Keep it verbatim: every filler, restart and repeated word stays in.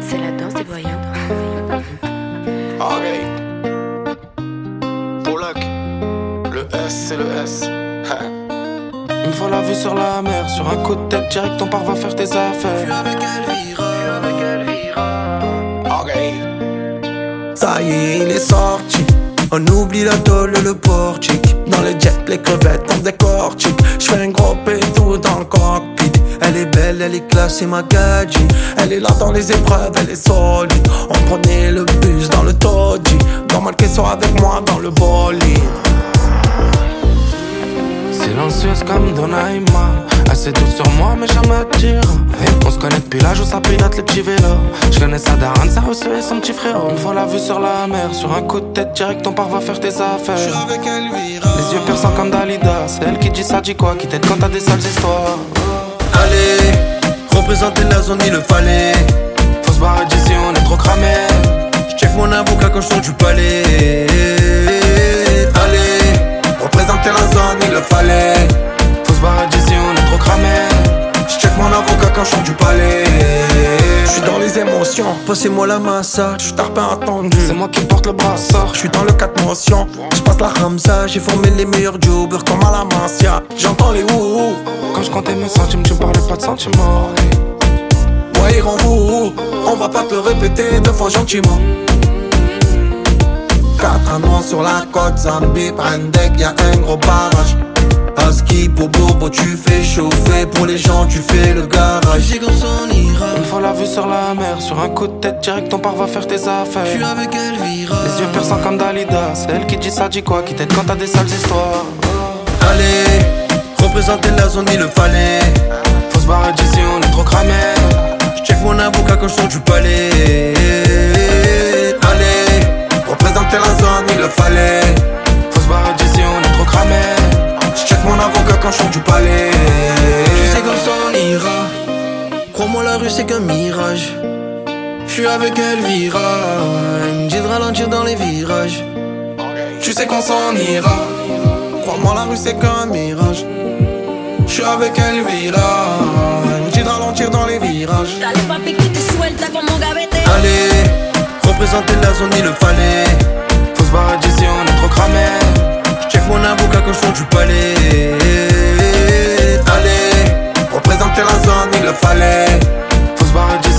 C'est la danse des voyants. Ok. Polak. Le S, c'est le S. Il me faut la vue sur la mer. Sur un coup de tête direct, ton part va faire tes affaires. Je suis avec Elvira, Ok. Ça y est, il est sorti. On oublie la tôle et le portique. Dans les jets, les crevettes, on décortique. J'fais un gros pétou dans le cockpit. Elle est belle, elle est classée, ma gadji. Elle est là dans les épreuves, elle est solide. On prenait le bus dans le Toji. Normal qu'elle soit avec moi dans le bolide. silencieuse comme Donaïma. Assez douce sur moi mais jamais tire. On se connaît depuis l'âge où ça pilote les petits vélos. Je connais sa daronne, sa reçue et son petit frérot. Il me faut la vue sur la mer. Sur un coup de tête direct, ton part va faire tes affaires. J'suis avec Elvira. Les yeux perçants comme Dalida. C'est elle qui dit ça, dit quoi, qui t'aide quand t'as des sales histoires. Allez, représenter la zone, il le fallait. Faut se barrer d'ici, on est trop cramé. J'check mon avocat quand j'sors du palais. Allez, représenter la zone, il le fallait. Faut se barrer d'ici, on est trop cramé. J'check mon avocat quand j'sors du palais. J'suis dans les émotions, passez-moi la massage. J'suis tard pas attendu, c'est moi qui porte le brassard. J'suis dans le quatre motions, j'passe la Ramza. J'ai formé les meilleurs jobbers comme à la Mancia. J'entends les ouh. Quand je comptais mes centimes, tu me parlais pas de sentiments. Ouais, rend vous, on va pas te le répéter deux fois gentiment. Quatre anneaux sur la côte, Zambie, Brandek, y'a un gros barrage. Aski, pour Bobo, tu fais chauffer. Pour les gens, tu fais le garage. Tu sais qu'on s'en ira. Il me faut la vue sur la mer. Sur un coup de tête direct, ton part va faire tes affaires. Je suis avec Elvira. Les yeux perçants comme Dalida. C'est elle qui dit ça, dit quoi, qui t'aide quand t'as des sales histoires. Allez, représenter la zone, il le fallait. Faut se barrer d'ici, on est trop cramé. J'check mon avocat quand j'sors du palais. Allez, représenter la zone, il le fallait. Faut se barrer d'ici, on est trop cramé. J'check mon avocat quand j'sors du palais. Tu sais qu'on s'en ira. Crois-moi, la rue c'est qu'un mirage. J'suis avec Elvira. Elle me dit de ralentir dans les virages. Tu sais qu'on s'en ira. Crois-moi, la rue c'est qu'un mirage. J'suis avec Elvira. Elle me dit de ralentir dans les virages. Dale papi que te suelta como gavete. Allez, représenter la zone, il le fallait. Faut se barrer d'ici, on est trop cramé. J'check mon avocat quand j'sors du palais. Allez, représenter la zone, il le fallait. Faut se barrer d'ici.